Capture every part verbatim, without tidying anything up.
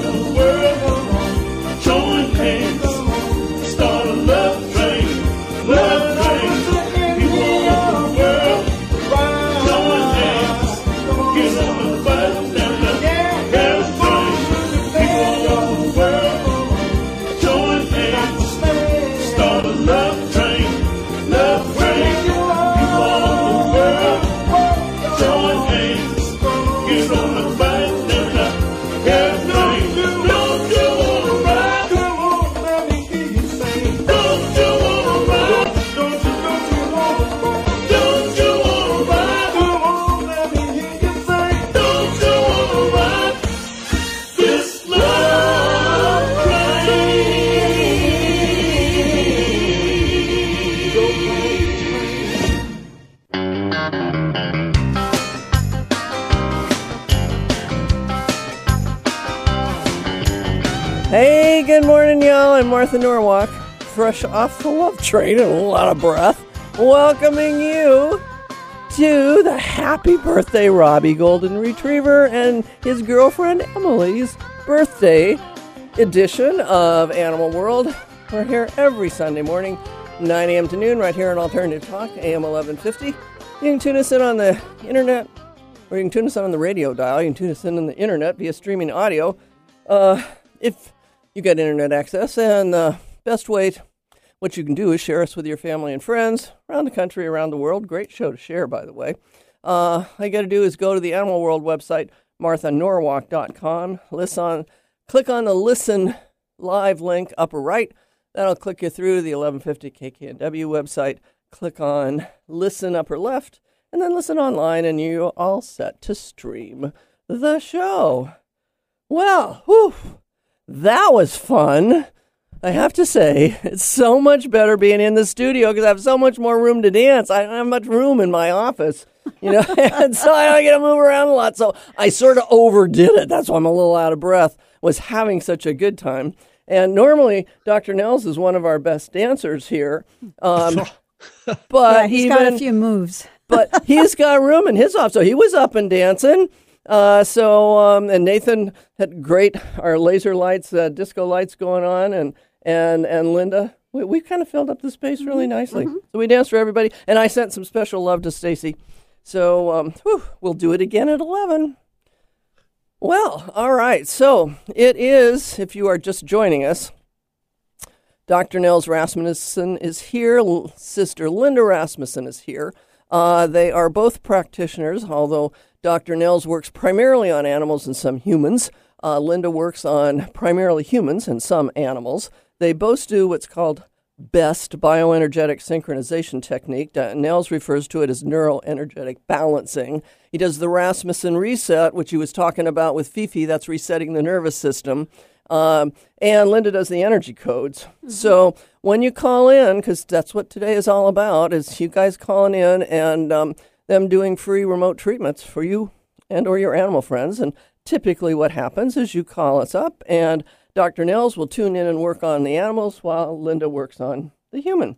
the world, join hands, start a love train, love train. People all over the world, join hands, get on the bus and the gas train. People all over the world, join hands, start a love train, love train. People all over the world, join hands, get on the bus and the gas train. Don't you wanna ride? Come on, let me hear you say. Don't you wanna ride? Don't you, don't you wanna ride? Don't you wanna ride? Come on, let me hear you say. Don't you wanna ride this love train? Hey, good morning, y'all. I'm Martha Norwalk, fresh off the love train and a lot of breath, welcoming you to the happy birthday Robbie Golden Retriever and his girlfriend Emily's birthday edition of Animal World. We're here every Sunday morning, nine a.m. to noon, right here on Alternative Talk, A M eleven fifty. You can tune us in on the internet, or you can tune us in on the radio dial. You can tune us in on the internet via streaming audio. Uh, if you get internet access, and the best way, to, what you can do is share us with your family and friends around the country, around the world. Great show to share, by the way. Uh, all you got to do is go to the Animal World website, martha norwalk dot com. Listen on, click on the Listen Live link upper right. That'll click you through the eleven fifty K K N W website. Click on Listen upper left, and then listen online, and you're all set to stream the show. Well, whew. That was fun. I have to say, it's so much better being in the studio because I have so much more room to dance. I don't have much room in my office, you know, and so I don't get to move around a lot. So I sort of overdid it. That's why I'm a little out of breath, was having such a good time. And normally, Doctor Nels is one of our best dancers here. Um, but yeah, he's even, got a few moves. But he's got room in his office. So he was up and dancing. Uh, so, um, and Nathan had great, our laser lights, uh, disco lights going on, and, and, and Linda, we, we kind of filled up the space really nicely. Mm-hmm. So we danced for everybody, and I sent some special love to Stacy. So, um, whew, we'll do it again at eleven. Well, all right. So it is, if you are just joining us, Doctor Nels Rasmussen is here. Sister Linda Rasmussen is here. Uh, they are both practitioners, although Doctor Nels works primarily on animals and some humans. Uh, Linda works on primarily humans and some animals. They both do what's called BEST, bioenergetic synchronization technique. Nels refers to it as neuroenergetic balancing. He does the Rasmussen reset, which he was talking about with Fifi. That's resetting the nervous system. Um, and Linda does the energy codes. Mm-hmm. So when you call in, because that's what today is all about, is you guys calling in and um, them doing free remote treatments for you and or your animal friends. And typically what happens is you call us up and Doctor Nels will tune in and work on the animals while Linda works on the human.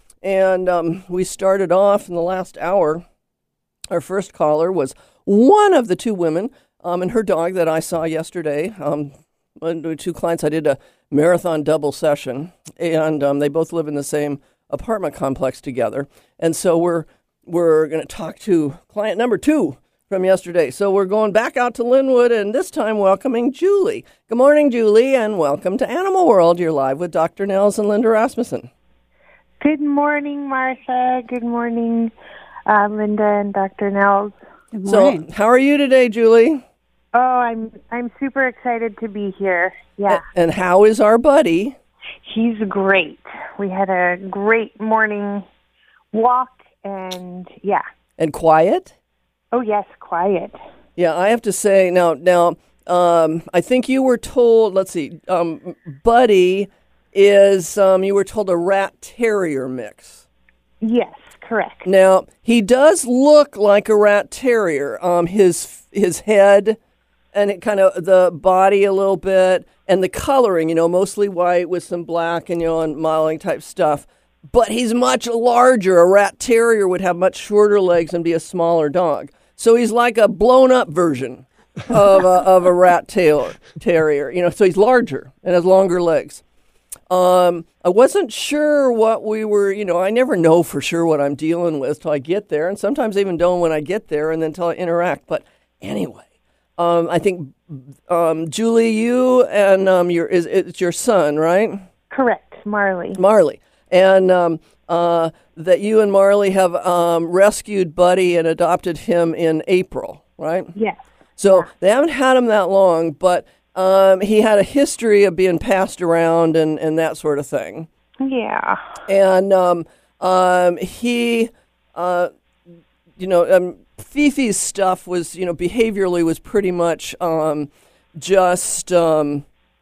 And um, we started off in the last hour. Our first caller was one of the two women um, and her dog that I saw yesterday. Um, two clients, I did a marathon double session, and um, they both live in the same apartment complex together. And so we're we're going to talk to client number two from yesterday. So we're going back out to Linwood, and this time welcoming Julie. Good morning, Julie, and welcome to Animal World. You're live with Doctor Nels and Linda Rasmussen. Good morning, Martha. Good morning, uh, Linda and Doctor Nels. Good morning. So how are you today, Julie? Oh, I'm I'm super excited to be here. Yeah. And how is our buddy? He's great. We had a great morning walk, and yeah. And quiet? Oh, yes, quiet. Yeah, I have to say, now, now um, I think you were told, let's see, um, Buddy is, um, you were told a rat-terrier mix. Yes, correct. Now, he does look like a rat-terrier. Um, his his head and it kind of, the body a little bit, and the coloring, you know, mostly white with some black and, you know, and modeling type stuff. But he's much larger. A rat terrier would have much shorter legs and be a smaller dog. So he's like a blown-up version. of a, of a rat tail terrier. You know, so he's larger and has longer legs. Um, I wasn't sure what we were, you know, I never know for sure what I'm dealing with till I get there, and sometimes I even don't when I get there and then till I interact. But anyway, um, I think, um, Julie, you and um, your is it's your son, right? Correct, Marley. Marley. And um, uh, that you and Marley have um, rescued Buddy and adopted him in April, right? Yes. So they haven't had him that long, but um, he had a history of being passed around and, and that sort of thing. Yeah. And um, um, he, uh, you know, um, Fifi's stuff was, you know, behaviorally was pretty much um, just... Um,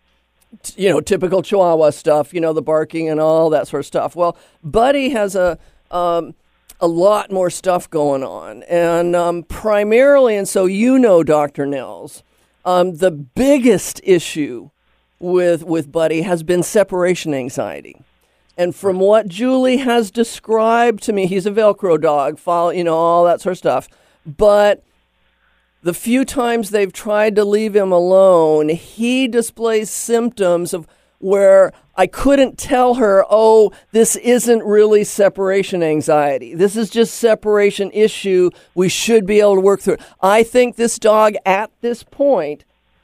you know, typical Chihuahua stuff, you know, the barking and all that sort of stuff. Well, Buddy has a um, a lot more stuff going on. And um, primarily, and so you know, Doctor Nels, um, the biggest issue with with Buddy has been separation anxiety. And from what Julie has described to me, he's a Velcro dog, follow, you know, all that sort of stuff. But the few times they've tried to leave him alone, he displays symptoms of where I couldn't tell her, oh, this isn't really separation anxiety. This is just separation issue. We should be able to work through it. I think this dog at this point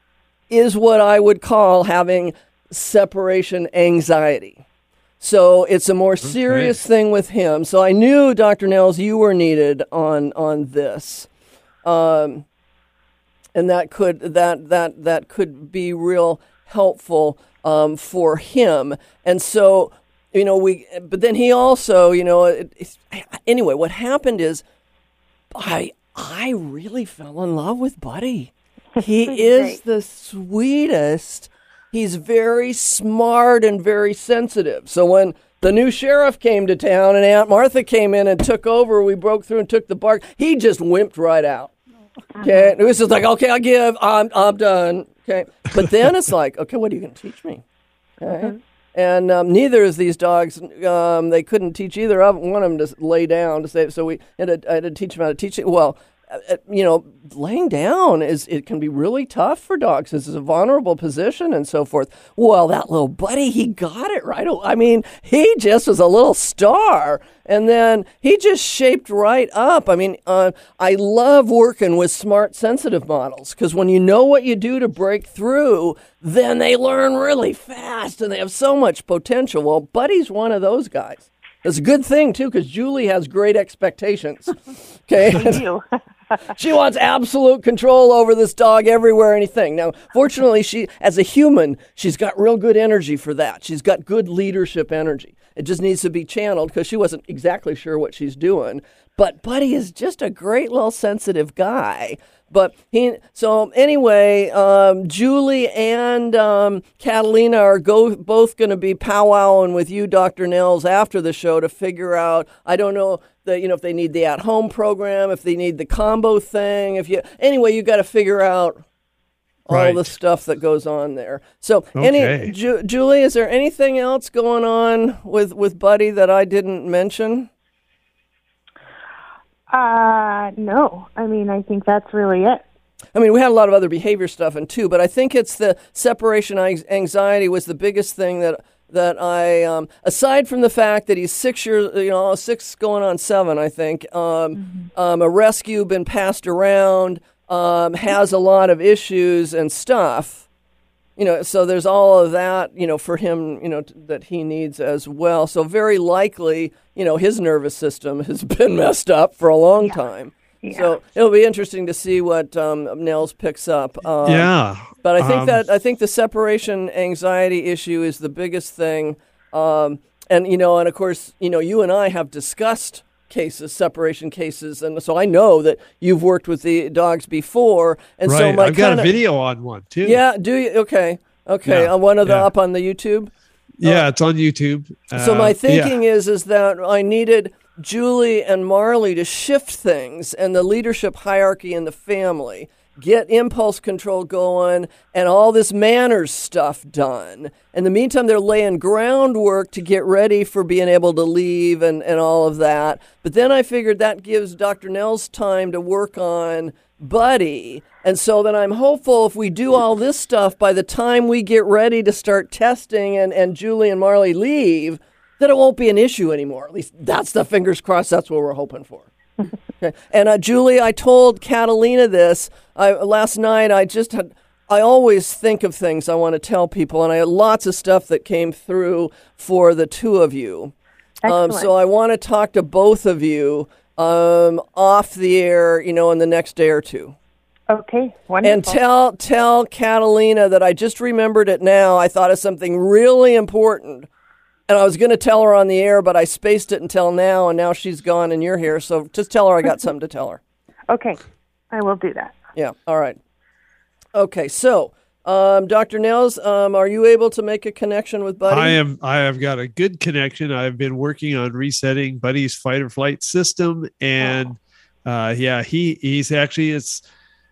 is what I would call having separation anxiety. So it's a more serious okay. thing with him. So I knew, Doctor Nels, you were needed on on this. Um And that could that that that could be real helpful um, for him. And so, you know, we. But then he also, you know, it, it's, anyway. What happened is, I I really fell in love with Buddy. He is the sweetest. He's very smart and very sensitive. So when the new sheriff came to town and Aunt Martha came in and took over, we broke through and took the bark. He just wimped right out. Okay, it was just like, okay, I give, I'm I'm done. Okay, but then it's like, okay, what are you going to teach me? Okay, mm-hmm. and um, neither of these dogs, um, they couldn't teach either of them, one of them to lay down to say. So we had to, I had to teach them how to teach it. Well, uh, you know, laying down is it can be really tough for dogs. This is a vulnerable position and so forth. Well, that little Buddy, he got it right. I mean, he just was a little star. And then he just shaped right up. I mean, uh, I love working with smart, sensitive models because when you know what you do to break through, then they learn really fast and they have so much potential. Well, Buddy's one of those guys. It's a good thing, too, because Julie has great expectations. Okay? She wants absolute control over this dog everywhere, anything. Now, fortunately, she, as a human, she's got real good energy for that. She's got good leadership energy. It just needs to be channeled because she wasn't exactly sure what she's doing. But Buddy is just a great little sensitive guy. But he, so anyway, um, Julie and um, Catalina are go, both going to be powwowing with you, Doctor Nels, after the show to figure out, I don't know, the, you know, if they need the at-home program, if they need the combo thing. If you Anyway, you got to figure out all right. the stuff that goes on there. So, okay. any Ju- Julie, is there anything else going on with, with Buddy that I didn't mention? Uh, no. I mean, I think that's really it. I mean, we had a lot of other behavior stuff in too, but I think it's the separation anxiety was the biggest thing that that I, um, aside from the fact that he's six years, you know, six going on seven, I think, um, mm-hmm. um, a rescue, been passed around, um, has a lot of issues and stuff, you know, so there's all of that, you know, for him, you know, t- that he needs as well. So very likely, you know, his nervous system has been messed up for a long yeah. time. Yeah. So it'll be interesting to see what um, Nels picks up. Um, yeah. But I think um, that I think the separation anxiety issue is the biggest thing. Um, and, you know, and of course, you know, you and I have discussed cases, separation cases. And so I know that you've worked with the dogs before. And right. so my I've got kinda, a video on one too. Yeah. Do you? Okay. Okay. Yeah. On one of the yeah. up on the YouTube. Yeah. Uh, it's on YouTube. so my Uh, thinking yeah. is, is that I needed Julie and Marley to shift things and the leadership hierarchy in the family, get impulse control going and all this manners stuff done. In the meantime, they're laying groundwork to get ready for being able to leave and, and all of that. But then I figured that gives Doctor Nels time to work on Buddy. And so then I'm hopeful if we do all this stuff, by the time we get ready to start testing and, and Julie and Marley leave, that it won't be an issue anymore. At least that's the fingers crossed. That's what we're hoping for. Okay. And uh, Julie, I told Catalina this I, last night. I just had, I always think of things I want to tell people, and I had lots of stuff that came through for the two of you. Um, so I want to talk to both of you um, off the air, you know, in the next day or two. Okay, wonderful. And tell tell Catalina that I just remembered it now. I thought of something really important. And I was going to tell her on the air, but I spaced it until now, and now she's gone and you're here. So just tell her I got something to tell her. Okay, I will do that. Yeah, all right. Okay, so um, Doctor Nels, um, are you able to make a connection with Buddy? I am. I have got a good connection. I've been working on resetting Buddy's fight or flight system, and oh. uh, yeah, he he's actually it's.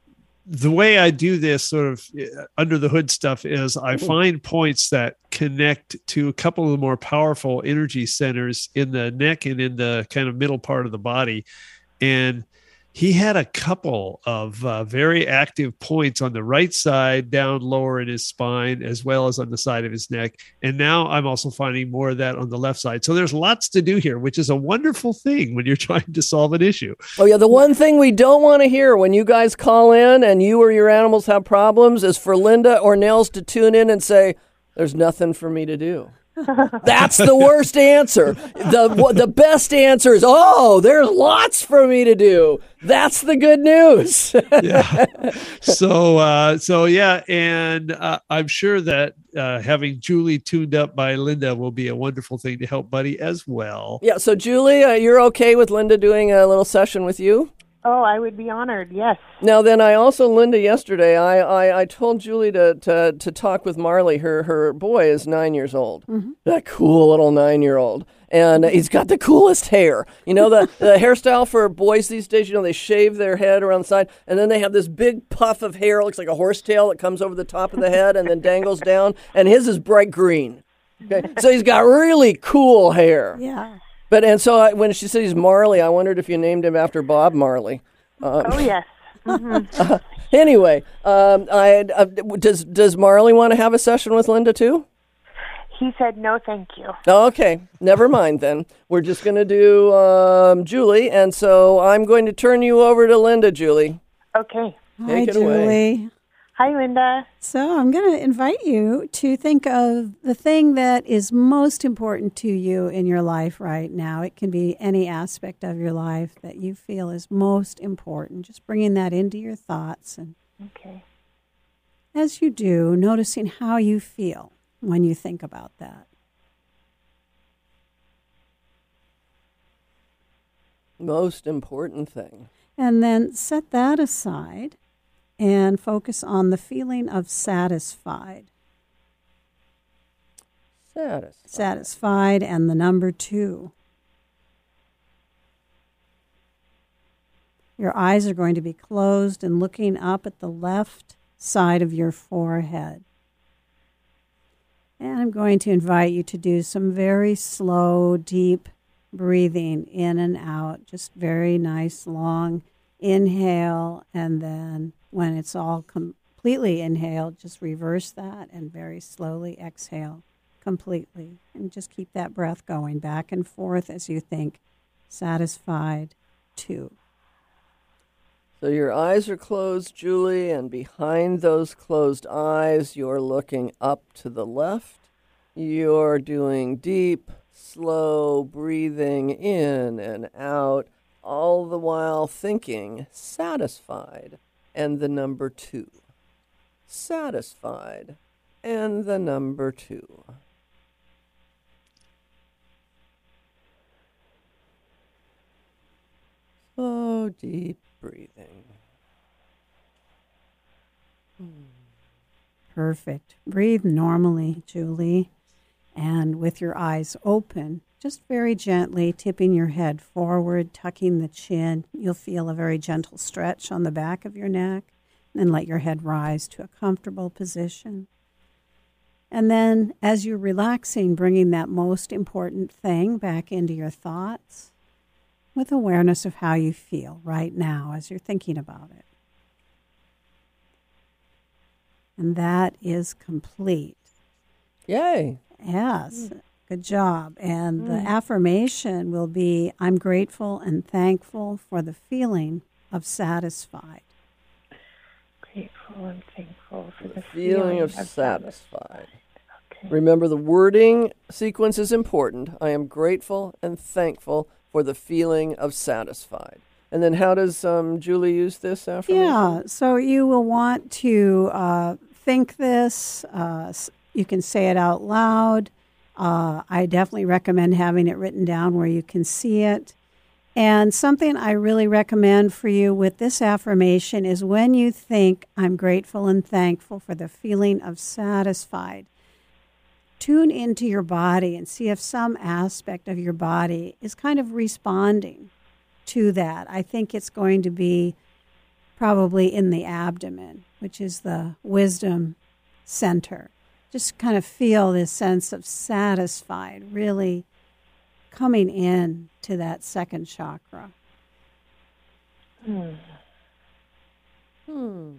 The way I do this sort of under the hood stuff is I find points that connect to a couple of the more powerful energy centers in the neck and in the kind of middle part of the body. And he had a couple of uh, very active points on the right side, down lower in his spine, as well as on the side of his neck. And now I'm also finding more of that on the left side. So there's lots to do here, which is a wonderful thing when you're trying to solve an issue. Oh, yeah. The one thing we don't want to hear when you guys call in and you or your animals have problems is for Linda or Nels to tune in and say, there's nothing for me to do. That's the worst answer. The the best answer is, oh, there's lots for me to do. That's the good news. yeah. So, uh, so yeah. And uh, I'm sure that uh, having Julie tuned up by Linda will be a wonderful thing to help Buddy as well. Yeah. So, Julie, uh, you're okay with Linda doing a little session with you? Oh, I would be honored, yes. Now, then I also, Linda, yesterday, I, I, I told Julie to, to, to talk with Marley. Her her boy is nine years old. Mm-hmm. That cool little nine-year-old. And he's got the coolest hair. You know, the, the hairstyle for boys these days, you know, they shave their head around the side, and then they have this big puff of hair. It looks like a horsetail that comes over the top of the head and then dangles down. And his is bright green. Okay, so he's got really cool hair. Yeah. But and so I, when she said he's Marley, I wondered if you named him after Bob Marley. Um, oh yes. Mm-hmm. uh, anyway, um, I uh, does does Marley want to have a session with Linda too? He said no, thank you. Okay, never mind then. We're just going to do um, Julie, and so I'm going to turn you over to Linda. Julie. Okay. Take Hi, it Julie. away. Hi, Linda. So I'm going to invite you to think of the thing that is most important to you in your life right now. It can be any aspect of your life that you feel is most important. Just bringing that into your thoughts. And okay. As you do, noticing how you feel when you think about that. Most important thing. And then set that aside and focus on the feeling of satisfied. Satisfied. Satisfied and the number two. Your eyes are going to be closed and looking up at the left side of your forehead. And I'm going to invite you to do some very slow, deep breathing in and out. Just very nice, long inhale, and then when it's all completely inhaled, just reverse that and very slowly exhale completely. And just keep that breath going back and forth as you think satisfied, two. So your eyes are closed, Julie, and behind those closed eyes, you're looking up to the left. You're doing deep, slow breathing in and out, all the while thinking satisfied and the number two. Satisfied and the number two. Slow, deep breathing. Perfect. Breathe normally, Julie. And with your eyes open, just very gently tipping your head forward, tucking the chin. You'll feel a very gentle stretch on the back of your neck. And then let your head rise to a comfortable position. And then as you're relaxing, bringing that most important thing back into your thoughts with awareness of how you feel right now as you're thinking about it. and that is complete. Yay. Yes, good job. And the affirmation will be, I'm grateful and thankful for the feeling of satisfied. Grateful and thankful for the, The feeling of satisfied. satisfied. Okay. Remember, the wording sequence is important. I am grateful and thankful for the feeling of satisfied. And then how does um, Julie use this affirmation? Yeah, so you will want to uh, think this. Uh, s- you can say it out loud. Uh, I definitely recommend having it written down where you can see it. And something I really recommend for you with this affirmation is when you think, I'm grateful and thankful for the feeling of satisfied, tune into your body and see if some aspect of your body is kind of responding to that. I think it's going to be probably in the abdomen, which is the wisdom center. Just kind of feel this sense of satisfied, really coming in to that second chakra. Hmm. Hmm.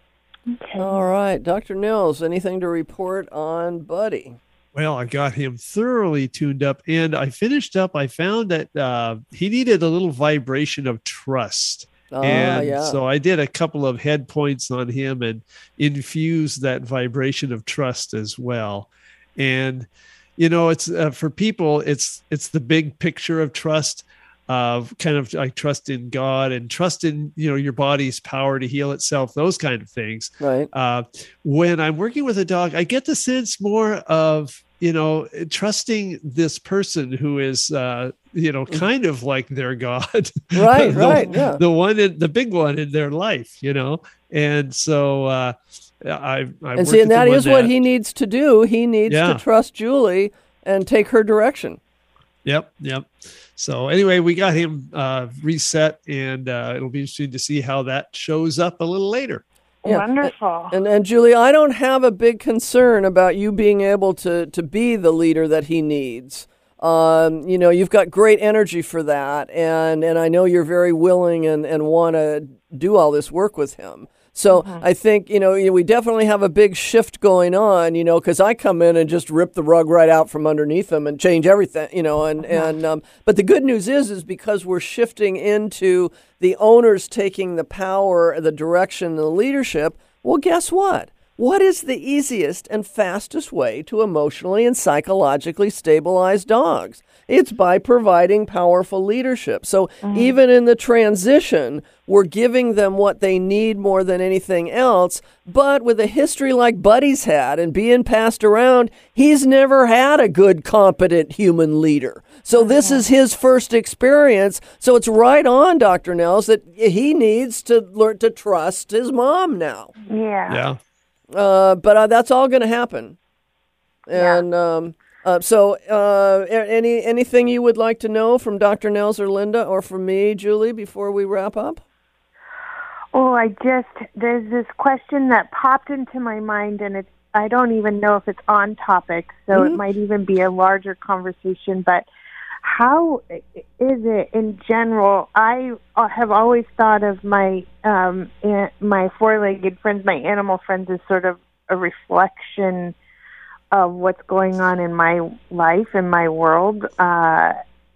Okay. All right. Doctor Nils, anything to report on Buddy? Well, I got him thoroughly tuned up, and I finished up. I found that uh, he needed a little vibration of trust. Ah, and yeah. so I did a couple of head points on him and infused that vibration of trust as well. And, you know, it's uh, for people, it's it's the big picture of trust, of kind of like trust in God and trust in, you know, your body's power to heal itself, those kind of things. Right. Uh, when I'm working with a dog, I get the sense more of, you know, trusting this person who is, uh, you know, kind of like their God. Right, the, right, yeah. The one, in, the big one in their life, you know? And so uh, I, I And see, and that is what he needs to do. He needs Yeah. to trust Julie and take her direction. Yep, yep. So anyway, we got him uh, reset, and uh, it'll be interesting to see how that shows up a little later. Yeah. Wonderful. And and Julie, I don't have a big concern about you being able to to be the leader that he needs. Um, you know, you've got great energy for that, and and I know you're very willing and and want to do all this work with him. So I think, you know, we definitely have a big shift going on, you know, because I come in and just rip the rug right out from underneath them and change everything, you know, and, and um, but the good news is, is because we're shifting into the owners taking the power, the direction, the leadership, well, guess what? What is the easiest and fastest way to emotionally and psychologically stabilize dogs? It's by providing powerful leadership. So even in the transition, we're giving them what they need more than anything else. But with a history like Buddy's had and being passed around, he's never had a good, competent human leader. So this is his first experience. So it's right on, Doctor Nels, that he needs to learn to trust his mom now. Yeah. Yeah. Uh, but uh, that's all going to happen. And um, uh, so, uh, a- any anything you would like to know from Doctor Nels or Linda or from me, Julie, before we wrap up? Oh, I just, there's this question that popped into my mind, and it's, I don't even know if it's on topic, so it might even be a larger conversation, but how is it in general? I uh, have always thought of my um, an- my four-legged friends, my animal friends, as sort of a reflection of what's going on in my life and my world. Uh,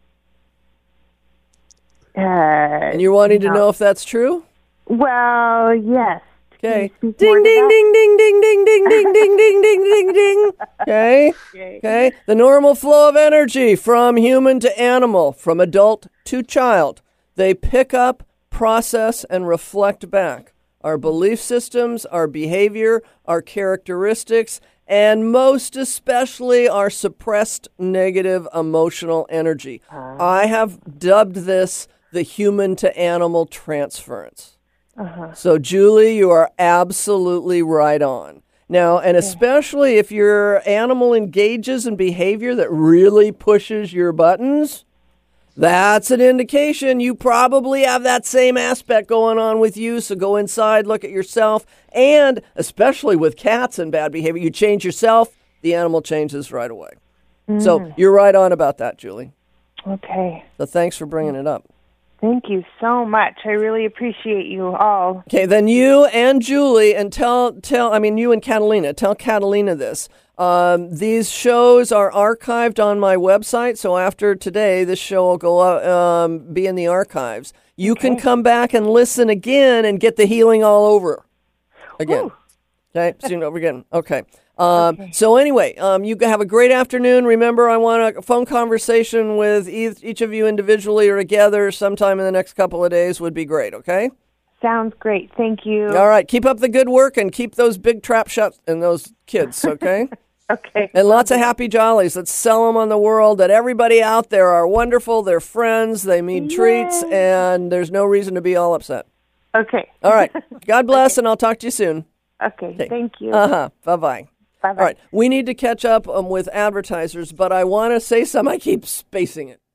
uh, And you're wanting to know if that's true? Well, yes. Okay. Can you speak Ding, more to ding, that? ding, ding, ding, ding, ding, ding, ding, ding, ding, ding, ding. Okay. Okay. Okay. The normal flow of energy from human to animal, from adult to child. They pick up, process, and reflect back our belief systems, our behavior, our characteristics, and most especially our suppressed negative emotional energy. I have dubbed this the human to animal transference. So, Julie, you are absolutely right on. Now, and especially if your animal engages in behavior that really pushes your buttons, that's an indication you probably have that same aspect going on with you. So go inside, look at yourself, and especially with cats and bad behavior, you change yourself, the animal changes right away. So you're right on about that, Julie. Okay. So thanks for bringing it up. Thank you so much. I really appreciate you all. Okay, then you and Julie, and tell, tell I mean, you and Catalina, tell Catalina this. Um, these shows are archived on my website, so after today, this show will go out, um, be in the archives. You okay. can come back and listen again and get the healing all over again. Woo. Okay, so you know, over again. Okay. Um, okay. So anyway, um, you have a great afternoon. Remember, I want a phone conversation with each, each of you individually or together sometime in the next couple of days would be great, okay? Sounds great. Thank you. All right. Keep up the good work and keep those big trap shut and those kids, okay? Okay. And lots of happy jollies. Let's sell them on the world that everybody out there are wonderful. They're friends. They need Yay. treats, and there's no reason to be all upset. Okay. All right. God bless, okay. and I'll talk to you soon. Okay. okay. Thank you. Uh-huh. Bye-bye. Bye-bye. All right, we need to catch up um, with advertisers, but I want to say something. I keep spacing it.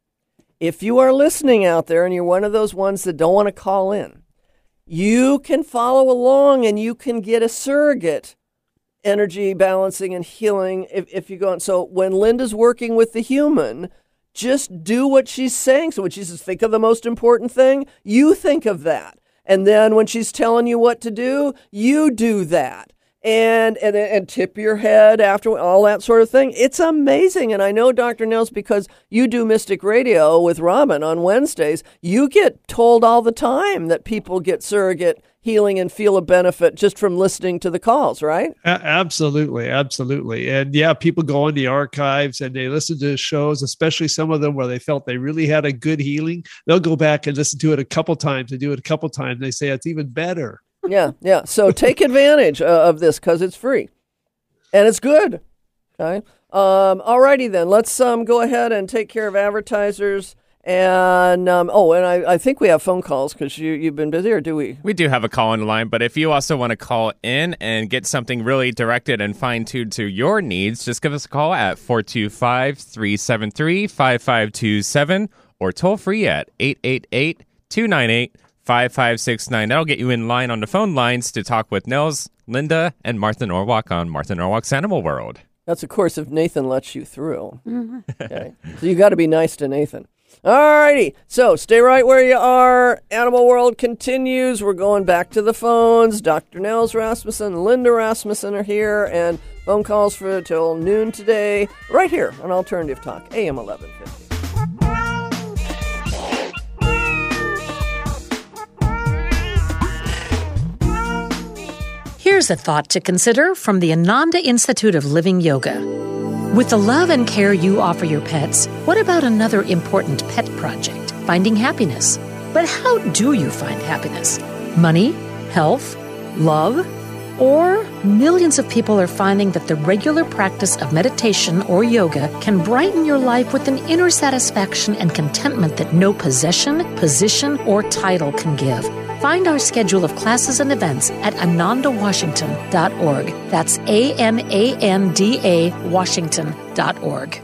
If you are listening out there and you're one of those ones that don't want to call in, you can follow along and you can get a surrogate energy balancing and healing if, if you go on. So when Linda's working with the human, just do what she's saying. So when she says, think of the most important thing, you think of that. And then when she's telling you what to do, you do that. And, and and tip your head after all that sort of thing. It's amazing. And I know, Doctor Nels, because you do Mystic Radio with Robin on Wednesdays, you get told all the time that people get surrogate healing and feel a benefit just from listening to the calls, right? A- absolutely. Absolutely. And yeah, people go in the archives and they listen to shows, especially some of them where they felt they really had a good healing. They'll go back and listen to it a couple times and do it a couple times. They say it's even better. Yeah, yeah. So take advantage uh, of this because it's free and it's good. Okay. Um, all righty then. Let's um, go ahead and take care of advertisers. And um, oh, and I, I think we have phone calls because you, you've been busy, or do we? We do have a call on the line, but if you also want to call in and get something really directed and fine-tuned to your needs, just give us a call at four two five, three seven three, five five two seven or toll free at eight eight eight, two nine eight, five five six nine. That'll get you in line on the phone lines to talk with Nels, Linda, and Martha Norwalk on Martha Norwalk's Animal World. That's, of course, if Nathan lets you through. Mm-hmm. Okay. So you got to be nice to Nathan. All righty. So stay right where you are. Animal World continues. We're going back to the phones. Doctor Nels Rasmussen, Linda Rasmussen are here, and phone calls for till noon today, right here on Alternative Talk, A M eleven fifty. Here's a thought to consider from the Ananda Institute of Living Yoga. With the love and care you offer your pets, what about another important pet project, finding happiness? But how do you find happiness? Money? Health? Love? Or millions of people are finding that the regular practice of meditation or yoga can brighten your life with an inner satisfaction and contentment that no possession, position, or title can give. Find our schedule of classes and events at ananda washington dot org. That's A N A N D A Washington dot org.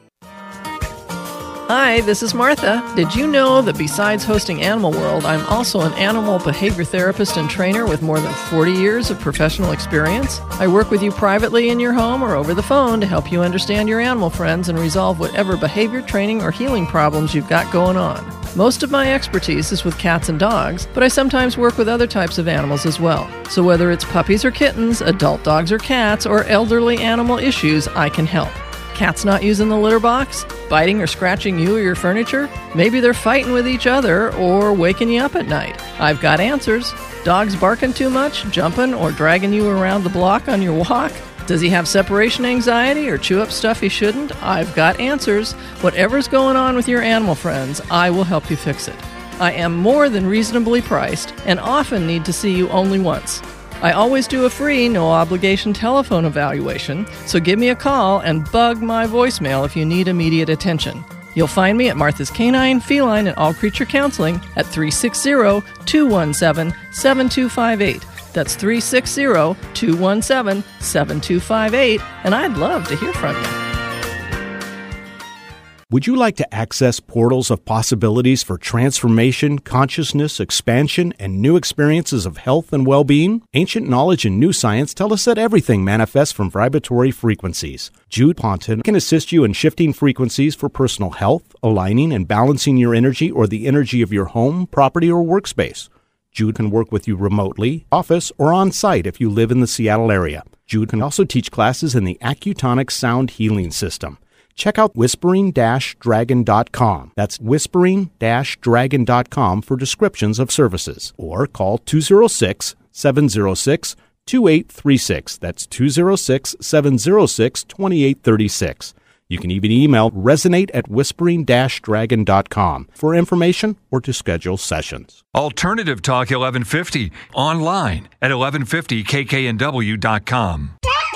Hi, this is Martha. Did you know that besides hosting Animal World, I'm also an animal behavior therapist and trainer with more than forty years of professional experience? I work with you privately in your home or over the phone to help you understand your animal friends and resolve whatever behavior training or healing problems you've got going on. Most of my expertise is with cats and dogs, but I sometimes work with other types of animals as well. So whether it's puppies or kittens, adult dogs or cats, or elderly animal issues, I can help. Cats not using the litter box? Biting or scratching you or your furniture? Maybe they're fighting with each other or waking you up at night. I've got answers. Dogs barking too much, jumping, or dragging you around the block on your walk? Does he have separation anxiety or chew up stuff he shouldn't? I've got answers. Whatever's going on with your animal friends, I will help you fix it. I am more than reasonably priced and often need to see you only once. I always do a free, no-obligation telephone evaluation, so give me a call and bug my voicemail if you need immediate attention. You'll find me at Martha's Canine, Feline, and All Creature Counseling at three six zero, two one seven, seven two five eight. That's three six zero, two one seven, seven two five eight, and I'd love to hear from you. Would you like to access portals of possibilities for transformation, consciousness, expansion, and new experiences of health and well-being? Ancient knowledge and new science tell us that everything manifests from vibratory frequencies. Jude Ponton can assist you in shifting frequencies for personal health, aligning and balancing your energy or the energy of your home, property, or workspace. Jude can work with you remotely, office, or on-site if you live in the Seattle area. Jude can also teach classes in the Accutonic Sound Healing System. Check out whispering dash dragon dot com. That's whispering dash dragon dot com for descriptions of services. Or call two oh six, seven oh six, two eight three six. That's two oh six, seven oh six, two eight three six. You can even email resonate at whispering dash dragon dot com for information or to schedule sessions. Alternative Talk eleven fifty, online at eleven fifty k k n w dot com.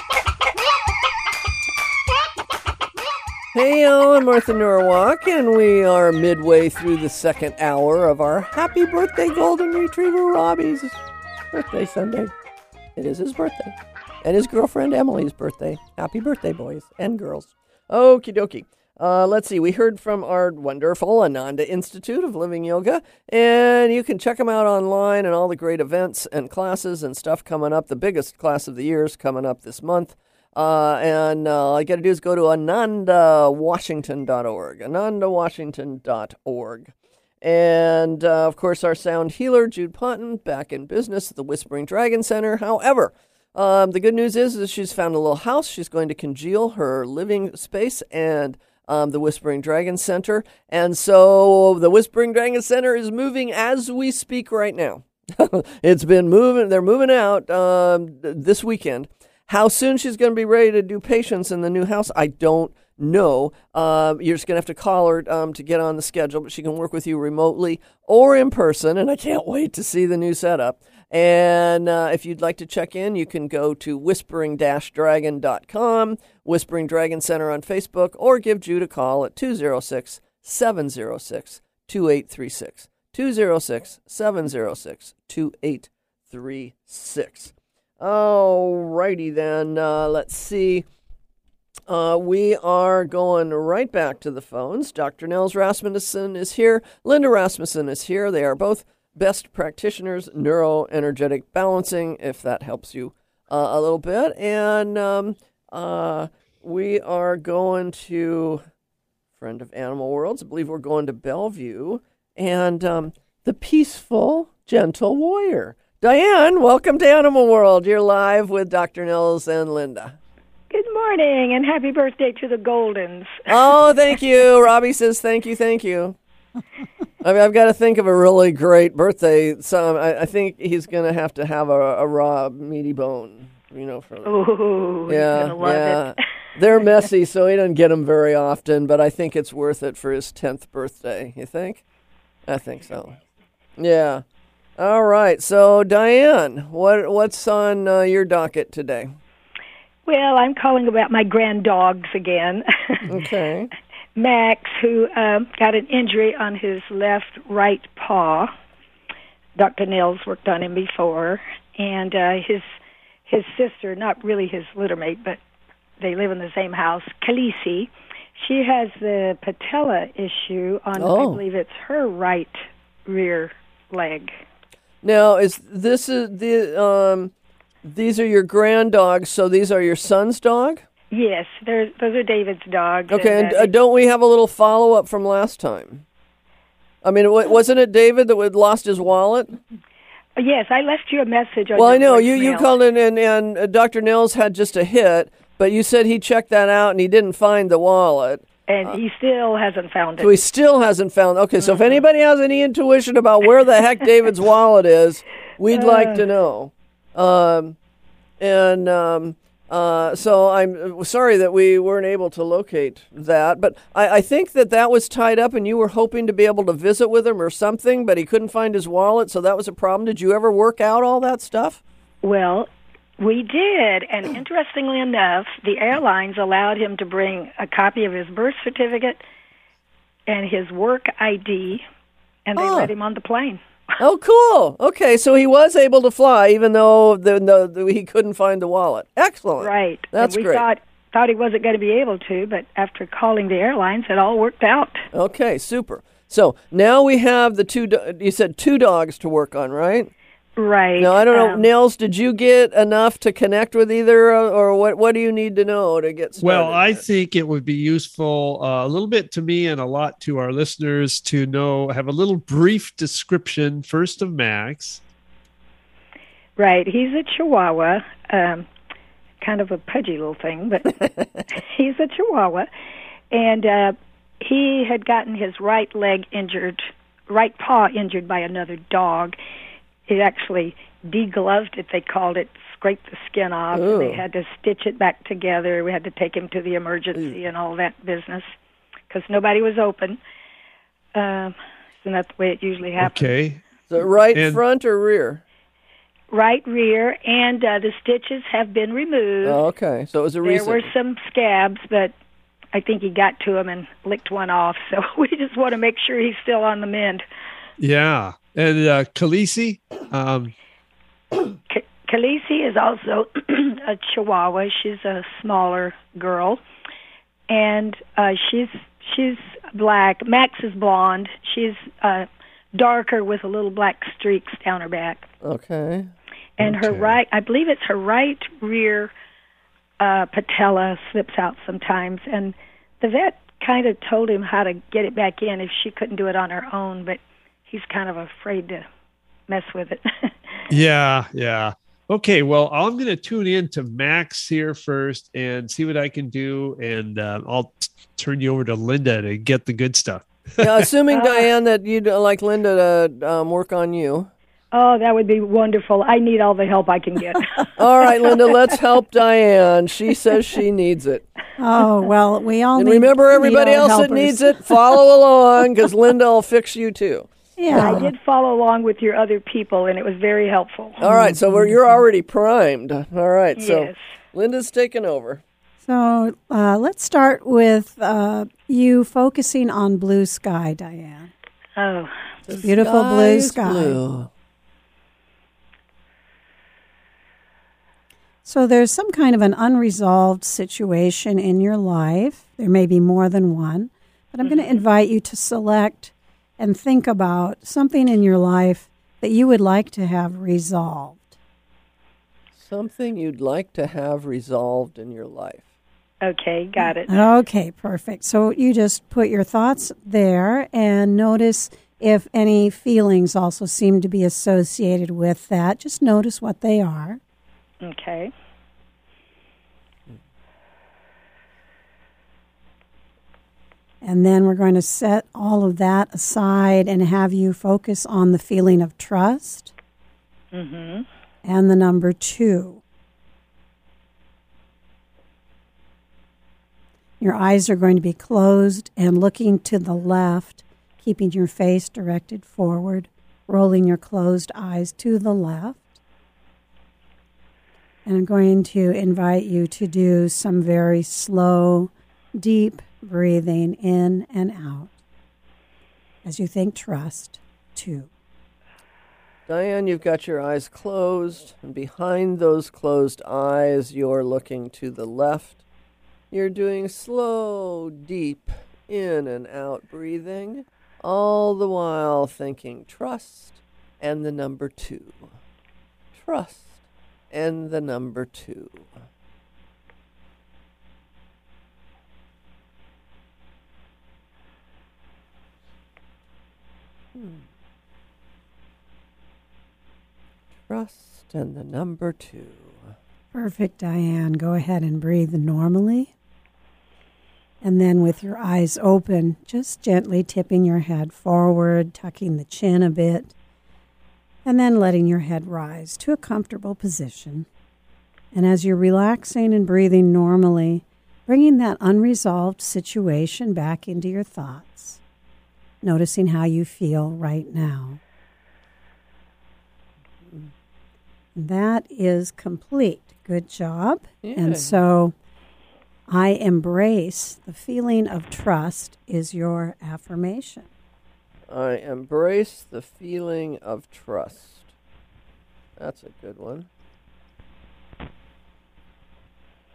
Hey, y'all, I'm Martha Norwalk, and we are midway through the second hour of our Happy Birthday Golden Retriever Robbie's birthday Sunday. It is his birthday, and his girlfriend Emily's birthday. Happy birthday, boys and girls. Okie dokie. Uh, let's see, we heard from our wonderful Ananda Institute of Living Yoga, and you can check them out online and all the great events and classes and stuff coming up. The biggest class of the year is coming up this month. Uh, and uh, all you got to do is go to ananda washington dot org, ananda washington dot org. And, uh, of course, our sound healer, Jude Ponton, back in business at the Whispering Dragon Center. However, um, the good news is, is she's found a little house. She's going to congeal her living space and um, the Whispering Dragon Center. And so the Whispering Dragon Center is moving as we speak right now. It's been moving. They're moving out um, this weekend. How soon she's going to be ready to do patients in the new house, I don't know. Uh, you're just going to have to call her um, to get on the schedule, but she can work with you remotely or in person, and I can't wait to see the new setup. And uh, if you'd like to check in, you can go to whispering dash dragon dot com, Whispering Dragon Center on Facebook, or give Jude a call at two oh six, seven oh six, two eight three six, two oh six, seven oh six, two eight three six. All righty then, uh, let's see. Uh, we are going right back to the phones. Doctor Nels Rasmussen is here. Linda Rasmussen is here. They are both best practitioners, neuroenergetic balancing, if that helps you uh, a little bit. And um, uh, we are going to, friend of Animal Worlds, I believe we're going to Bellevue, and um, the peaceful, gentle warrior. Diane, welcome to Animal World. You're live with Doctor Nels and Linda. Good morning, and happy birthday to the Goldens. Oh, thank you. Robbie says thank you, thank you. I mean, I've got to think of a really great birthday song. I, I think he's going to have to have a, a raw, meaty bone, you know. For Ooh, yeah, he's gonna love yeah. it. They're messy, so he doesn't get them very often, but I think it's worth it for his tenth birthday. You think? I think so. Yeah. All right. So, Diane, what what's on uh, your docket today? Well, I'm calling about my grand dogs again. Okay. Max, who um, got an injury on his left right paw. Doctor Nels worked on him before, and uh, his his sister, not really his littermate, but they live in the same house, Khaleesi. She has the patella issue on, oh. I believe it's her right rear leg. Now, is this is the um, these are your grand dogs? So these are your son's dog? Yes, those are David's dogs. Okay, and, and uh, uh, don't we have a little follow up from last time? I mean, wasn't it David that had lost his wallet? Yes, I left you a message. On well, I know you. You called in, and, and uh, Doctor Nels had just a hit, but you said he checked that out and he didn't find the wallet. And he still hasn't found it. So he still hasn't found it. Okay, so mm-hmm. if anybody has any intuition about where the heck David's wallet is, we'd uh, like to know. Um, and um, uh, so I'm sorry that we weren't able to locate that. But I, I think that that was tied up and you were hoping to be able to visit with him or something, but he couldn't find his wallet, so that was a problem. Did you ever work out all that stuff? Well, we did, and interestingly enough, the airlines allowed him to bring a copy of his birth certificate and his work I D, and they oh. let him on the plane. Oh, cool. Okay, so he was able to fly, even though the, the, the, he couldn't find the wallet. Excellent. Right. That's and we great. thought thought he wasn't going to be able to, but after calling the airlines, it all worked out. Okay, super. So now we have the two, do- you said two dogs to work on, right? Right. Now, I don't know, Um, Nils, did you get enough to connect with either, uh, or what What do you need to know to get started? Well, I think it would be useful uh, a little bit to me and a lot to our listeners to know, have a little brief description first of Max. Right. He's a Chihuahua, um, kind of a pudgy little thing, but he's a Chihuahua. And uh, he had gotten his right leg injured, right paw injured by another dog. It actually degloved it, they called it, scraped the skin off. Ooh. They had to stitch it back together. We had to take him to the emergency and all that business because nobody was open. Um, and that's the way it usually happens. Okay. So right And- front or rear? Right rear, and uh, the stitches have been removed. Oh, okay. So it was a There recent. were some scabs, but I think he got to him and licked one off. So we just want to make sure he's still on the mend. Yeah. And uh, Khaleesi, um, K- Khaleesi is also a Chihuahua. She's a smaller girl, and uh, she's she's black. Max is blonde. She's uh, darker with a little black streaks down her back. Okay. And her Okay. right, I believe it's her right rear uh, patella slips out sometimes. And the vet kind of told him how to get it back in if she couldn't do it on her own, but he's kind of afraid to mess with it. yeah, yeah. Okay, well, I'm going to tune in to Max here first and see what I can do, and uh, I'll t- turn you over to Linda to get the good stuff. Yeah, assuming, Diane, that you'd uh, like Linda to um, work on you. Oh, that would be wonderful. I need all the help I can get. All right, Linda, let's help Diane. She says she needs it. Oh, well, we all And need, remember, everybody need our else that helpers. needs it, follow along, because Linda will fix you too. Yeah. I did follow along with your other people, and it was very helpful. All right, so we're, you're already primed. All right, so Yes. Linda's taking over. So uh, let's start with uh, you focusing on blue sky, Diane. Oh, Beautiful blue Sky's sky. blue. So there's some kind of an unresolved situation in your life. There may be more than one, but I'm going to invite you to select and think about something in your life that you would like to have resolved. Something you'd like to have resolved in your life. okay, got it. Okay, perfect. So you just put your thoughts there and notice if any feelings also seem to be associated with that. Just notice what they are. Okay. And then we're going to set all of that aside and have you focus on the feeling of trust Mm-hmm. and the number two. Your eyes are going to be closed and looking to the left, keeping your face directed forward, rolling your closed eyes to the left. And I'm going to invite you to do some very slow, deep breathing in and out as you think trust, two. Diane, you've got your eyes closed, and behind those closed eyes, you're looking to the left. You're doing slow, deep in and out breathing, all the while thinking trust and the number two. Trust and the number two. Hmm. Trust and the number two. Perfect, Diane. Go ahead and breathe normally. And then with your eyes open, just gently tipping your head forward, tucking the chin a bit, and then letting your head rise to a comfortable position. And as you're relaxing and breathing normally, bringing that unresolved situation back into your thoughts, noticing how you feel right now. That is complete. Good job. Yeah. And so I embrace the feeling of trust is your affirmation. I embrace the feeling of trust. That's a good one.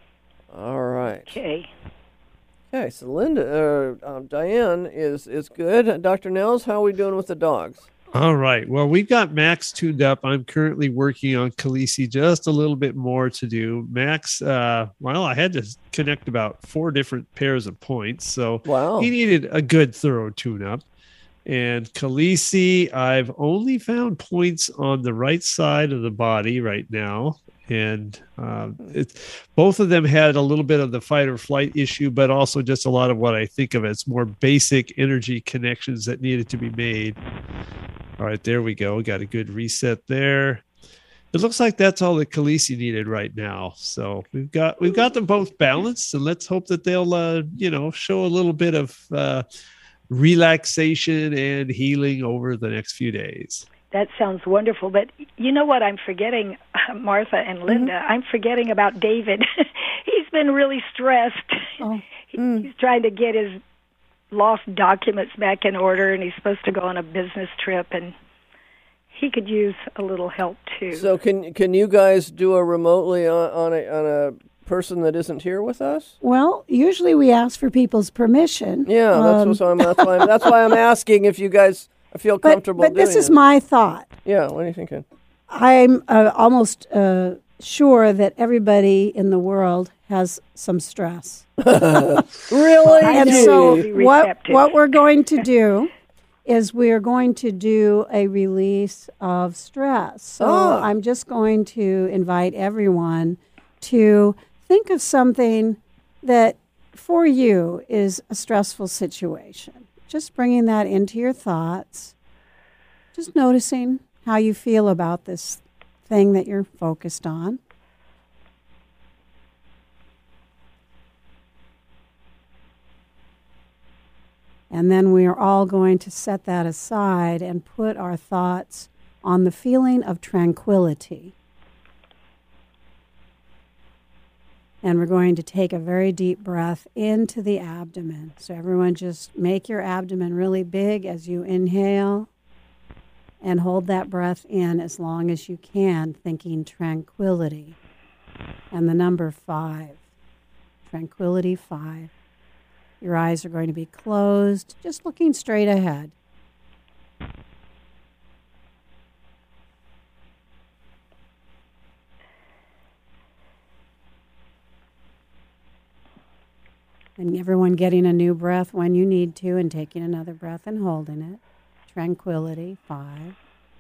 All right. Okay. Okay, so Linda, uh, um, Diane is, is good. Doctor Nels, how are we doing with the dogs? All right. Well, we've got Max tuned up. I'm currently working on Khaleesi, just a little bit more to do. Max, uh, well, I had to connect about four different pairs of points, so Wow. he needed a good thorough tune-up. And Khaleesi, I've only found points on the right side of the body right now. And uh, it, both of them had a little bit of the fight or flight issue, but also just a lot of what I think of as more basic energy connections that needed to be made. All right, there we go. We got a good reset there. It looks like that's all that Khaleesi needed right now. So we've got we've got them both balanced, and let's hope that they'll uh, you know show a little bit of uh, relaxation and healing over the next few days. That sounds wonderful. But you know what I'm forgetting, Martha and Linda? Mm-hmm. I'm forgetting about David. He's been really stressed. Oh. Mm. He's trying to get his lost documents back in order, and he's supposed to go on a business trip, and he could use a little help too. So can can you guys do a remotely on, on a on a person that isn't here with us? Well, usually we ask for people's permission. Yeah, that's, um, what, so I'm, that's, why I'm, that's why I'm asking if you guys feel comfortable but, but doing this is it. my thought. Yeah, what are you thinking? I'm uh, almost uh, sure that everybody in the world has some stress. Really? And so what, what we're going to do is we are going to do a release of stress. So Oh. I'm just going to invite everyone to think of something that for you is a stressful situation. Just bringing that into your thoughts. Just noticing how you feel about this thing that you're focused on. And then we are all going to set that aside and put our thoughts on the feeling of tranquility. And we're going to take a very deep breath into the abdomen. So everyone just make your abdomen really big as you inhale and hold that breath in as long as you can, thinking tranquility. And the number five, tranquility five. Your eyes are going to be closed, just looking straight ahead. And everyone getting a new breath when you need to and taking another breath and holding it. Tranquility, five.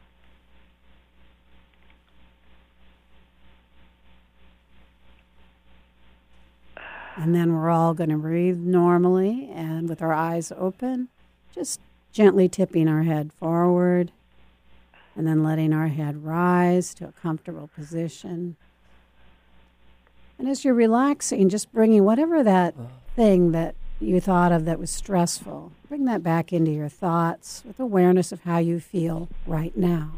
And then we're all going to breathe normally and with our eyes open, just gently tipping our head forward and then letting our head rise to a comfortable position. And as you're relaxing, just bringing whatever that thing that you thought of that was stressful, bring that back into your thoughts with awareness of how you feel right now.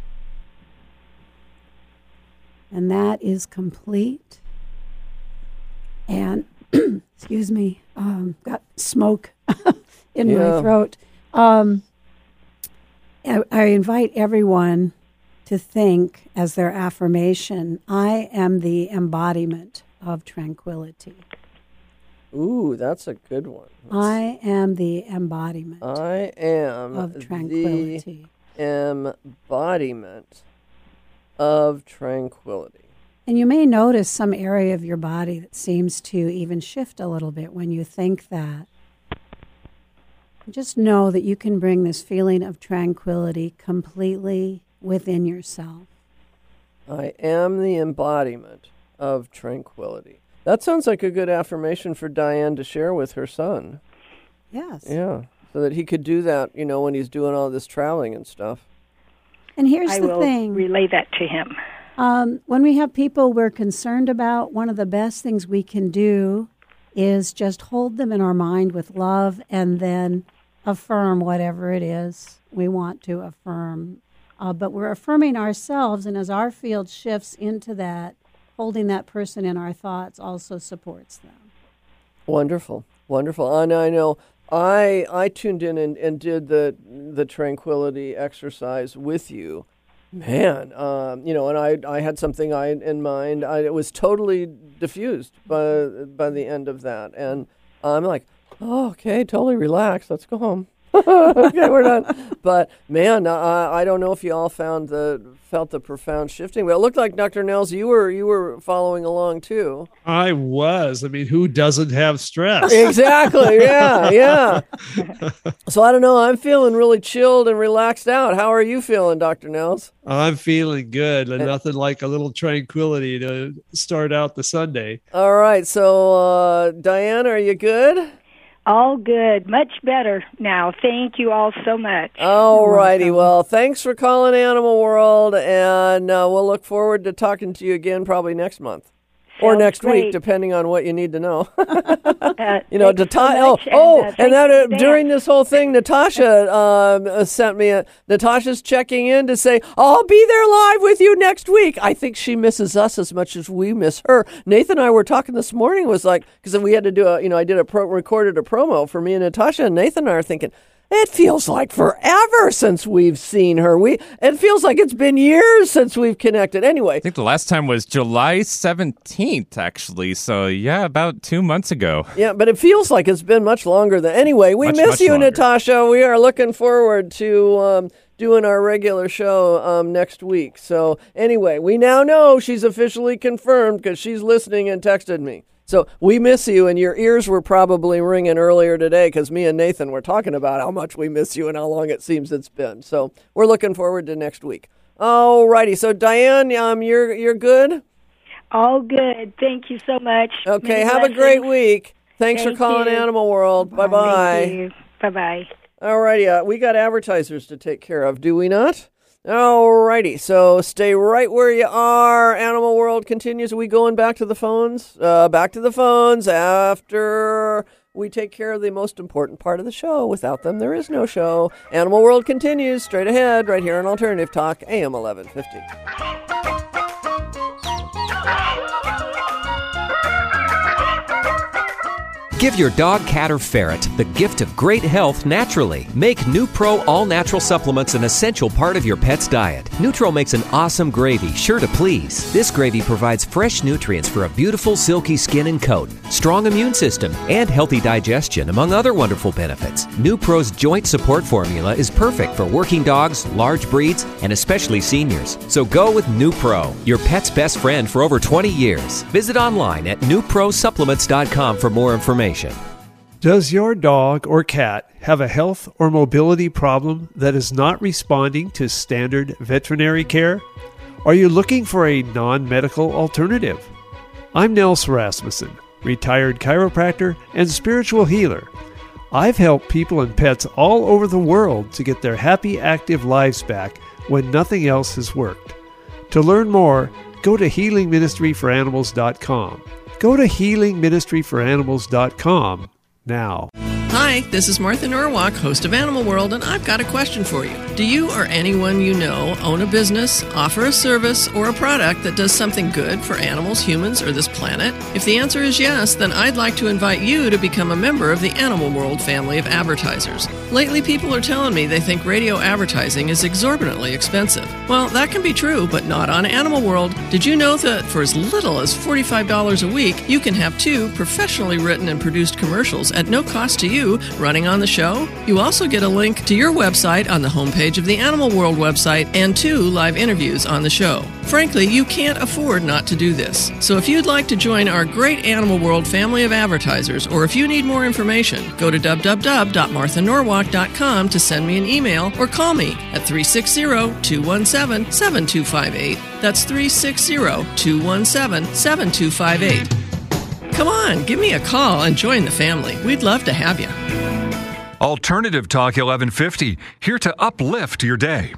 And that is complete. And, excuse me, um, got smoke in Yeah. my throat. Um, I, I invite everyone to think as their affirmation, I am the embodiment of tranquility. Ooh, that's a good one. I am the embodiment I am of tranquility. the embodiment of tranquility. And you may notice some area of your body that seems to even shift a little bit when you think that. Just know that you can bring this feeling of tranquility completely within yourself. I am the embodiment of tranquility. That sounds like a good affirmation for Diane to share with her son. Yes. Yeah, so that he could do that, you know, when he's doing all this traveling and stuff. And here's I the will thing. relay that to him. Um, when we have people we're concerned about, one of the best things we can do is just hold them in our mind with love and then affirm whatever it is we want to affirm. Uh, but we're affirming ourselves, and as our field shifts into that, holding that person in our thoughts also supports them. Wonderful, wonderful. And I know I I tuned in and, and did the the tranquility exercise with you, Man, um, you know, and I I had something I in mind. I, it was totally diffused by by the end of that, and I'm like, oh, okay, totally relaxed. Let's go home. Okay, we're done. But man, I, I don't know if you all found the felt the profound shifting, but it looked like Doctor Nels, you were you were following along too. I was. I mean, who doesn't have stress? Exactly. Yeah, yeah. So I don't know. I'm feeling really chilled and relaxed out. How are you feeling, Doctor Nels? I'm feeling good, and nothing like a little tranquility to start out the Sunday. All right. So, uh, Diane, are you good? All good. Much better now. Thank you all so much. All righty. Well, thanks for calling Animal World, and uh, we'll look forward to talking to you again probably next month. Or Sounds next great. week, depending on what you need to know. Uh, you know, thanks so Nata- much, oh, oh, uh, and thanks that for uh, that. during this whole thing, Natasha um, sent me a. Natasha's checking in to say, "I'll be there live with you next week." I think she misses us as much as we miss her. Nathan and I were talking this morning. Was like because we had to do a. You know, I did a pro, recorded a promo for me and Natasha, and Nathan and I are thinking. It feels like forever since we've seen her. We it feels like it's been years since we've connected. Anyway, I think the last time was July seventeenth, actually. So, yeah, about two months ago. yeah, but it feels like it's been much longer than. Anyway, we Much, miss much you, longer. Natasha. We are looking forward to um, doing our regular show um, next week. So, anyway, we now know she's officially confirmed because she's listening and texted me. So we miss you, and your ears were probably ringing earlier today because me and Nathan were talking about how much we miss you and how long it seems it's been. So we're looking forward to next week. All righty. So Diane, um, you're you're good. All good. Thank you so much. Okay. Many Have a blessings. great week. Thanks Thank for calling you. Animal World. Bye bye. Bye bye. All righty. Uh, we got advertisers to take care of, do we not? All righty. So stay right where you are. Animal World continues. Are we going back to the phones? Uh, back to the phones after we take care of the most important part of the show. Without them, there is no show. Animal World continues straight ahead right here on Alternative Talk, A M eleven fifty. Give your dog, cat, or ferret the gift of great health naturally. Make NuPro all-natural supplements an essential part of your pet's diet. NuTro makes an awesome gravy sure to please. This gravy provides fresh nutrients for a beautiful silky skin and coat, strong immune system, and healthy digestion, among other wonderful benefits. NuPro's joint support formula is perfect for working dogs, large breeds, and especially seniors. So go with NuPro, your pet's best friend for over twenty years. Visit online at new pro supplements dot com for more information. Does your dog or cat have a health or mobility problem that is not responding to standard veterinary care? Are you looking for a non-medical alternative? I'm Nels Rasmussen, retired chiropractor and spiritual healer. I've helped people and pets all over the world to get their happy, active lives back when nothing else has worked. To learn more, go to healing ministry for animals dot com. Go to healing ministry for animals dot com now. Hi, this is Martha Norwalk, host of Animal World, and I've got a question for you. Do you or anyone you know own a business, offer a service, or a product that does something good for animals, humans, or this planet? If the answer is yes, then I'd like to invite you to become a member of the Animal World family of advertisers. Lately, people are telling me they think radio advertising is exorbitantly expensive. Well, that can be true, but not on Animal World. Did you know that for as little as forty-five dollars a week, you can have two professionally written and produced commercials at no cost to you running on the show? You also get a link to your website on the homepage of the Animal World website and two live interviews on the show. Frankly, you can't afford not to do this. So if you'd like to join our great Animal World family of advertisers, or if you need more information, go to w w w dot martha norwalk dot com to send me an email or call me at three six zero, two one seven, seven two five eight. That's three six zero, two one seven, seven two five eight. Come on, give me a call and join the family. We'd love to have you. Alternative Talk eleven fifty, here to uplift your day.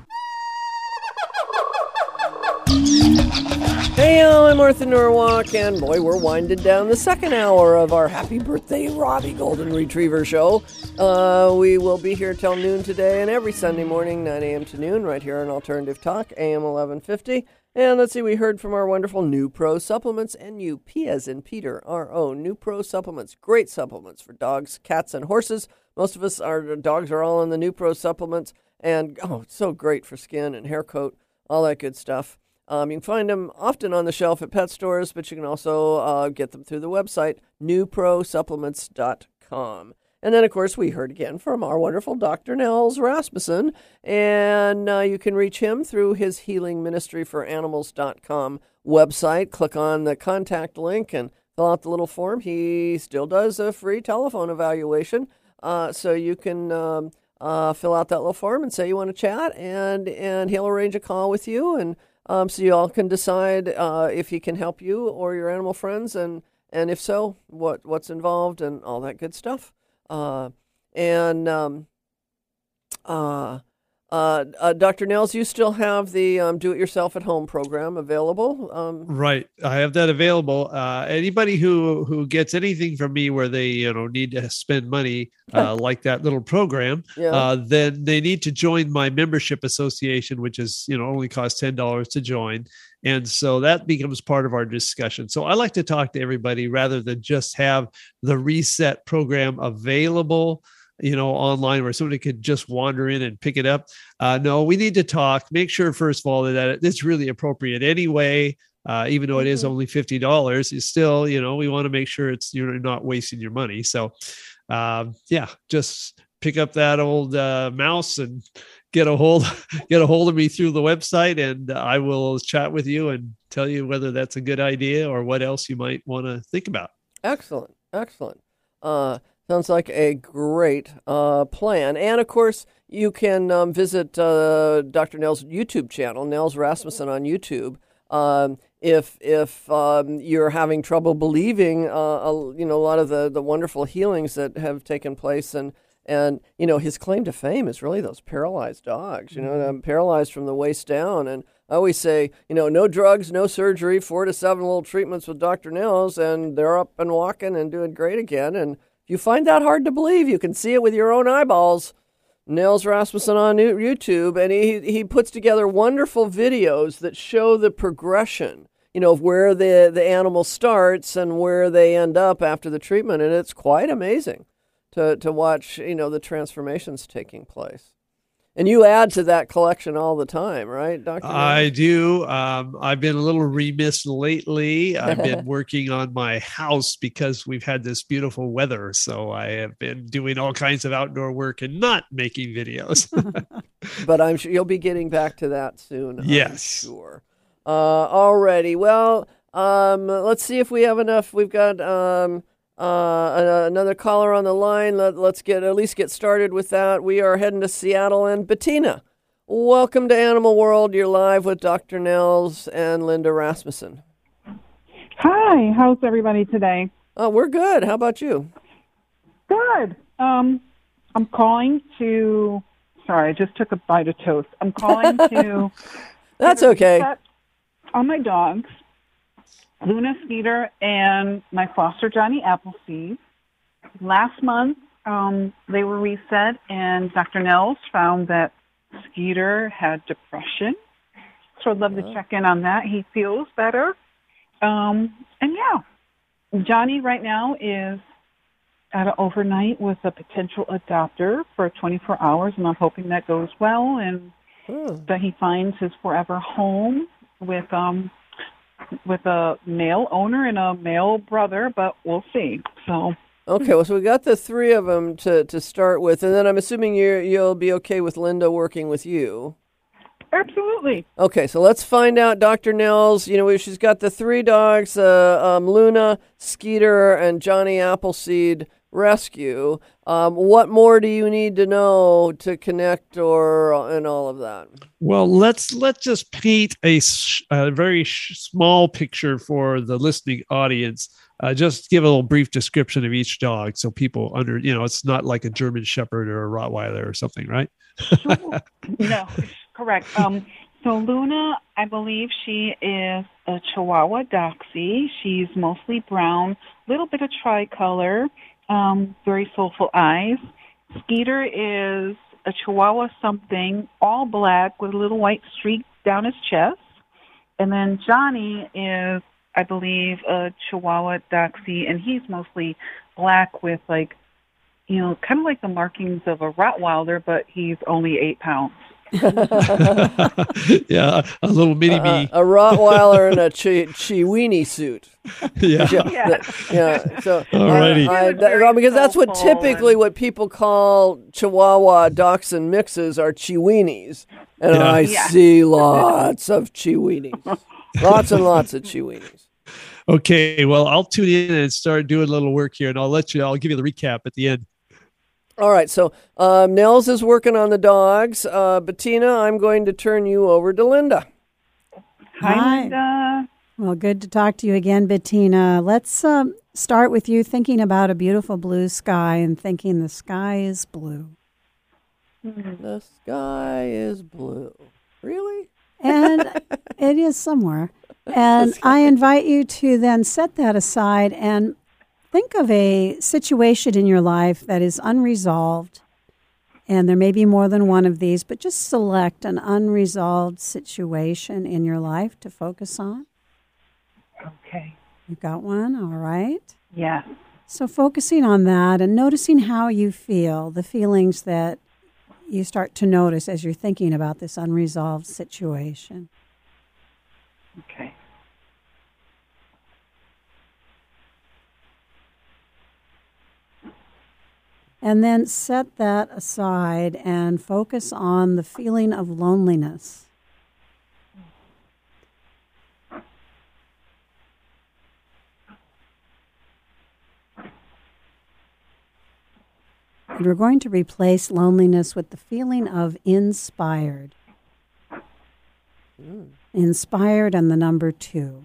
Hey, I'm Martha Norwalk, and boy, we're winding down the second hour of our Happy Birthday, Robbie Golden Retriever show. Uh, we will be here till noon today, and every Sunday morning, nine a.m. to noon, right here on Alternative Talk, A M eleven fifty. And let's see, we heard from our wonderful NuPro Supplements, N U P as in Peter, R O, NuPro Supplements. Great supplements for dogs, cats, and horses. Most of us, our dogs are all on the NuPro Supplements, and oh, it's so great for skin and hair coat. all that good stuff. Um, you can find them often on the shelf at pet stores, but you can also uh, get them through the website, new pro supplements dot com. And then, of course, we heard again from our wonderful Doctor Nels Rasmussen, and uh, you can reach him through his healing ministry for animals dot com website. Click on the contact link and fill out the little form. He still does a free telephone evaluation, uh, so you can um, uh, fill out that little form and say you want to chat, and, and he'll arrange a call with you, and um, so you all can decide uh, if he can help you or your animal friends, and, and if so, what what's involved and all that good stuff. Uh, and um, uh, uh, uh, Doctor Nels, you still have the um, do-it-yourself-at-home program available. Um, Right, I have that available. Uh, anybody who who gets anything from me where they you know need to spend money, uh, like that little program, Yeah. uh, then they need to join my membership association, which is you know only costs ten dollars to join. And so that becomes part of our discussion. So I like to talk to everybody rather than just have the Reset program available, you know, online where somebody could just wander in and pick it up. Uh, no, we need to talk, make sure, first of all, that it's really appropriate anyway. Uh, even though it is only fifty dollars, it's still, you know, we want to make sure it's, you're not wasting your money. So um, yeah, just pick up that old uh, mouse and get a hold, get a hold of me through the website, and I will chat with you and tell you whether that's a good idea or what else you might want to think about. Excellent. Excellent. Uh, sounds like a great uh, plan. And of course, you can um, visit uh, Doctor Nels' YouTube channel, Nels Rasmussen on YouTube. Um, if if um, you're having trouble believing, uh, a, you know, a lot of the, the wonderful healings that have taken place, and and you know, his claim to fame is really those paralyzed dogs. You know, mm-hmm. I'm paralyzed from the waist down, and I always say, you know, no drugs, no surgery, four to seven little treatments with Doctor Nels, and they're up and walking and doing great again. And if you find that hard to believe, you can see it with your own eyeballs. Nels Rasmussen on YouTube, and he he puts together wonderful videos that show the progression, you know, of where the, the animal starts and where they end up after the treatment, and it's quite amazing to, to watch, you know, the transformations taking place. And you add to that collection all the time, right, Doctor I do. Um, I've been a little remiss lately. I've been working on my house because we've had this beautiful weather. So I have been doing all kinds of outdoor work and not making videos. But I'm sure you'll be getting back to that soon. Yes. I'm sure. Uh, alrighty. Well, um, let's see if we have enough. We've got um, uh, another caller on the line. Let, let's get at least get started with that. We are heading to Seattle, and Bettina, welcome to Animal World. You're live with Doctor Nels and Linda Rasmussen. Hi, how's everybody today? Uh, we're good. How about you? Good. Um, I'm calling to. Sorry, I just took a bite of toast. I'm calling to. That's okay. On my dogs, Luna Skeeter and my foster Johnny Appleseed. Last month, um, they were reset, and Doctor Nels found that Skeeter had depression. So I'd love to check in on that. He feels better. Um, and yeah, Johnny right now is at an overnight with a potential adopter for twenty-four hours, and I'm hoping that goes well and hmm. that he finds his forever home with um with a male owner and a male brother, but we'll see. So okay, well, so we got the three of them to, to start with, and then I'm assuming you you'll be okay with Linda working with you. Absolutely. Okay, so let's find out, Doctor Nels. You know, she's got the three dogs, uh, um, Luna, Skeeter, and Johnny Appleseed Rescue. Um, what more do you need to know to connect or and all of that? Well, let's let's just paint a, a very small picture for the listening audience. Uh, just give a little brief description of each dog so people under, you know, it's not like a German Shepherd or a Rottweiler or something, right? Sure. No, correct. Um, so Luna, I believe she is a Chihuahua Doxie. She's mostly brown, little bit of tricolor, um, very soulful eyes. Skeeter is a Chihuahua something, all black with a little white streak down his chest. And then Johnny is, I believe, a Chihuahua Doxie, and he's mostly black with, like, you know, kind of like the markings of a Rottweiler, but he's only eight pounds. Yeah, a little mini me. Uh, a Rottweiler in a chi- Chiweenie suit. Yeah. yeah. yeah. So, Alrighty. I, I, that, well, because that's what typically what people call Chihuahua Dachshund mixes are Chiweenies. And Yeah. I Yeah. see lots of Chiweenies. Lots and lots of Chiweenies. Okay, well, I'll tune in and start doing a little work here, and I'll let you. I'll give you the recap at the end. All right, so um, Nels is working on the dogs. Uh, Bettina, I'm going to turn you over to Linda. Hi, Linda. Well, good to talk to you again, Bettina. Let's um, start with you thinking about a beautiful blue sky and thinking the sky is blue. The sky is blue. Really? And it is somewhere. And I invite you to then set that aside and think of a situation in your life that is unresolved. And there may be more than one of these, but just select an unresolved situation in your life to focus on. Okay. You've got one, all right. Yeah. So focusing on that and noticing how you feel, the feelings that you start to notice as you're thinking about this unresolved situation. Okay. And then set that aside and focus on the feeling of loneliness. And we're going to replace loneliness with the feeling of inspired. Mm. Inspired and the number two.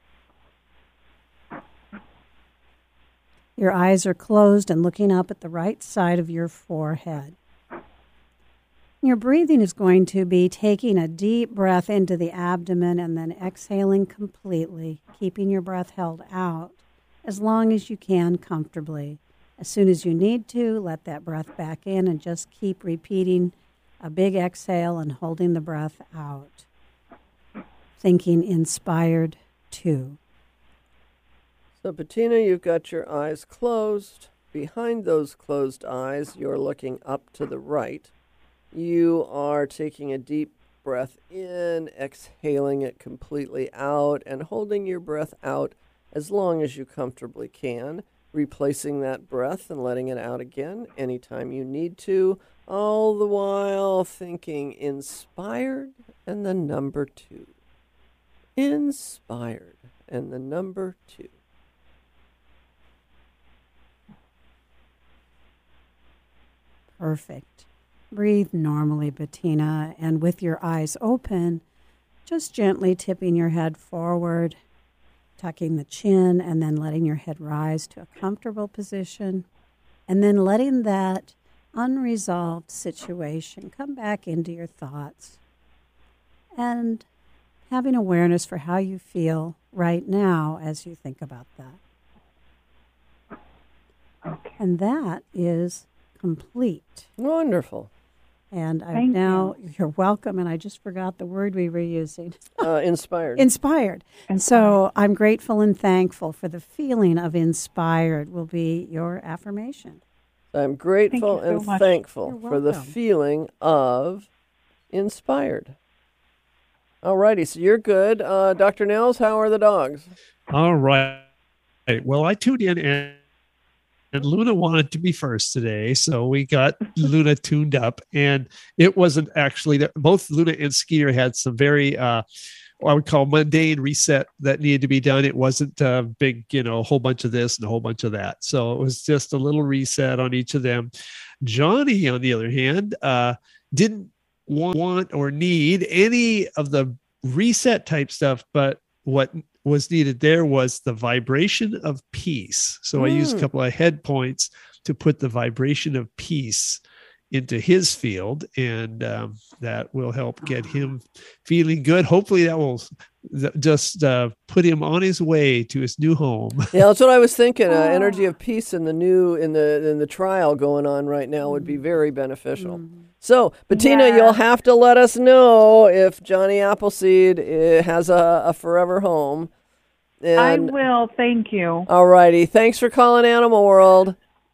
Your eyes are closed and looking up at the right side of your forehead. Your breathing is going to be taking a deep breath into the abdomen and then exhaling completely, keeping your breath held out as long as you can comfortably. As soon as you need to, let that breath back in and just keep repeating a big exhale and holding the breath out. Thinking inspired two. So, Bettina, you've got your eyes closed. Behind those closed eyes, you're looking up to the right. You are taking a deep breath in, exhaling it completely out, and holding your breath out as long as you comfortably can, replacing that breath and letting it out again anytime you need to, all the while thinking inspired and the number two. Inspired and the number two. Perfect. Breathe normally, Bettina, and with your eyes open, just gently tipping your head forward, tucking the chin, and then letting your head rise to a comfortable position, and then letting that unresolved situation come back into your thoughts, and having awareness for how you feel right now as you think about that. Okay. And that is complete. Wonderful. And I've Thank now, you. You're welcome, and I just forgot the word we were using. Uh, inspired. Inspired. Inspired. So I'm grateful and thankful for the feeling of inspired will be your affirmation. I'm grateful Thank you so and much. thankful You're for the welcome. feeling of inspired. All righty, so you're good. Uh, Doctor Nels, how are the dogs? All right. Well, I tuned in and, and Luna wanted to be first today. So we got Luna tuned up, and it wasn't actually that both Luna and Skeeter had some very, uh, what I would call mundane reset that needed to be done. It wasn't a big, you know, a whole bunch of this and a whole bunch of that. So it was just a little reset on each of them. Johnny, on the other hand, uh, didn't want or need any of the reset type stuff, but what was needed there was the vibration of peace. So mm. I used a couple of head points to put the vibration of peace into his field, and um, that will help get him feeling good. Hopefully that will th- just uh, put him on his way to his new home. Yeah, that's what I was thinking. Uh, energy of peace in the new in the in the trial going on right now would be very beneficial. Mm. So, Bettina, yeah. You'll have to let us know if Johnny Appleseed uh, has a, a forever home. And, I will. Thank you. All righty. Thanks for calling Animal World.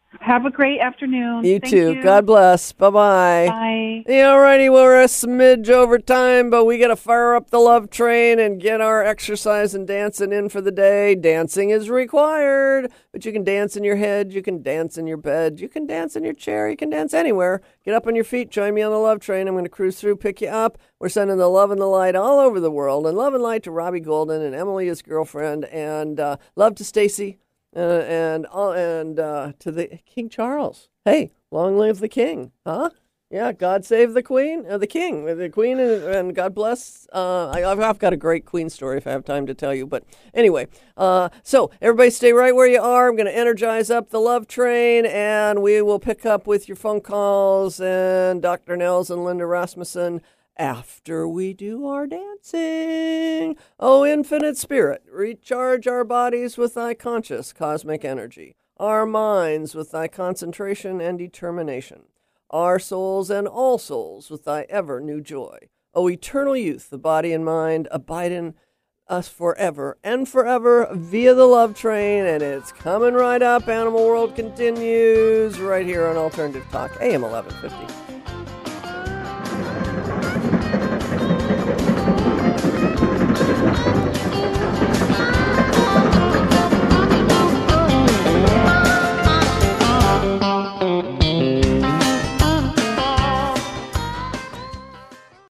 Have a great afternoon. You Thank too. You. God bless. Bye-bye. Bye. Yeah, alrighty, we're a smidge over time, but we got to fire up the love train and get our exercise and dancing in for the day. Dancing is required, but you can dance in your head, you can dance in your bed, you can dance in your chair, you can dance anywhere. Get up on your feet, join me on the love train. I'm going to cruise through, pick you up. We're sending the love and the light all over the world, and love and light to Robbie Golden and Emily, his girlfriend, and uh, love to Stacy. Uh, and uh, and uh, to the King Charles. Hey, long live the king, huh? Yeah, God save the queen, uh, the king, the queen, and, and God bless. Uh, I, I've, I've got a great queen story if I have time to tell you. But anyway, uh, so everybody stay right where you are. I'm going to energize up the love train, and we will pick up with your phone calls and Doctor Nels and Linda Rasmussen after we do our dancing. Oh, infinite spirit, recharge our bodies with thy conscious cosmic energy, our minds with thy concentration and determination, our souls and all souls with thy ever new joy. O eternal youth, the body and mind abide in us forever and forever via the love train, and it's coming right up. Animal World continues right here on Alternative Talk, A M eleven fifty.